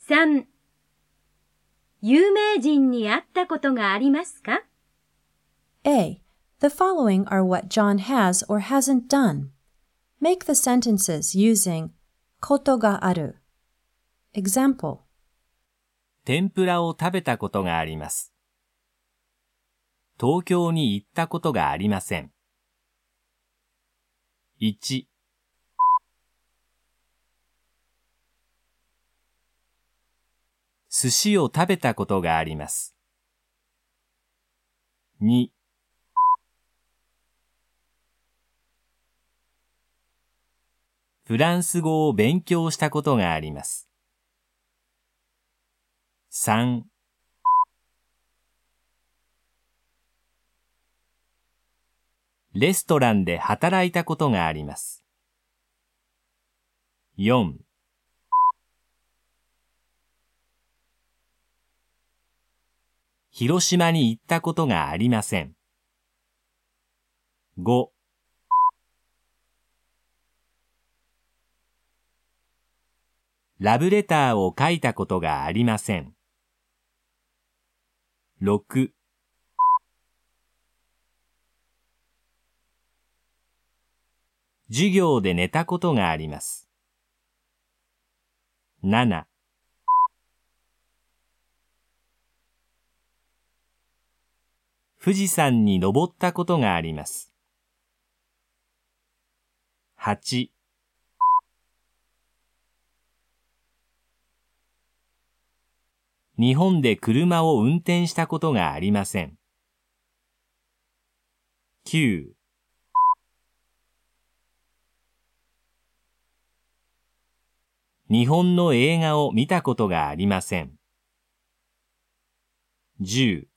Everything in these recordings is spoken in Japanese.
3、有名人に会ったことがありますか？ A. The following are what John has or hasn't done. Make the sentences using ことがある. Example. 天ぷらを食べたことがあります。東京に行ったことがありません。1、寿司を食べたことがあります。2、フランス語を勉強したことがあります。3、レストランで働いたことがあります。4、広島に行ったことがありません。5、ラブレターを書いたことがありません。6、授業で寝たことがあります。7、富士山に登ったことがあります。8、日本で車を運転したことがありません。9、日本の映画を見たことがありません。10、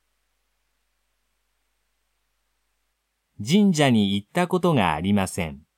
神社に行ったことがありません。